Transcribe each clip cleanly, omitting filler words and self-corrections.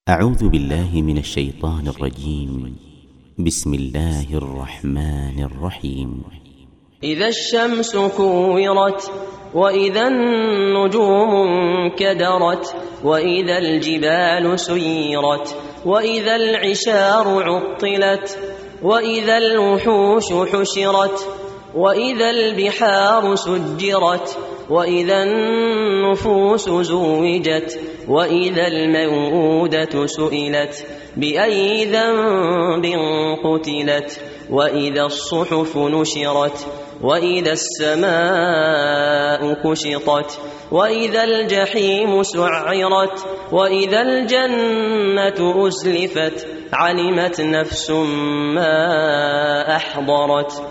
أعوذ بالله من الشيطان الرجيم. بسم الله الرحمن الرحيم. إذا الشمس كورت وإذا النجوم انكدرت وإذا الجبال سيرت وإذا العشار عطلت وإذا الوحوش حشرت وإذا البحار سجرت وإذا النفوس زوجت وإذا الموءودة سئلت بأي ذنب قتلت وإذا الصحف نشرت وإذا السماء كشطت وإذا الجحيم سعرت وإذا الجنة أزلفت علمت نفس ما أحضرت.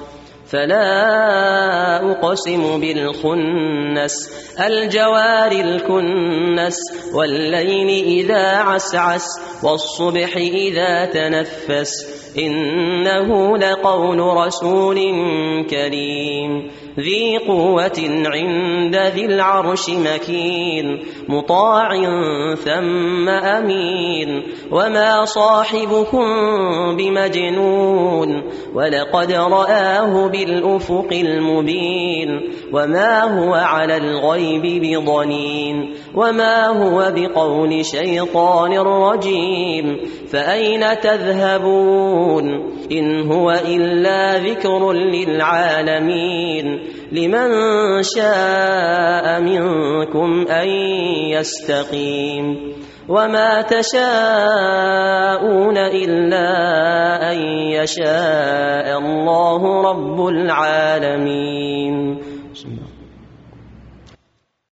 فلا أقسم بالخنس الجوار الكنس والليل إذا عسعس والصبح إذا تنفس إنه لقول رسول كريم ذي قوة عند ذي العرش مكين مطاع ثم أمين وما صاحبكم بمجنون ولقد رآه بالأفق المبين وما هو على الغيب بضنين وما هو بقول شيطان رجيم فأين تذهبون إن هو إلا ذكر للعالمين لمن شاء منكم أن يستقيم وما تشاءون إلا أن يشاء الله رب العالمين.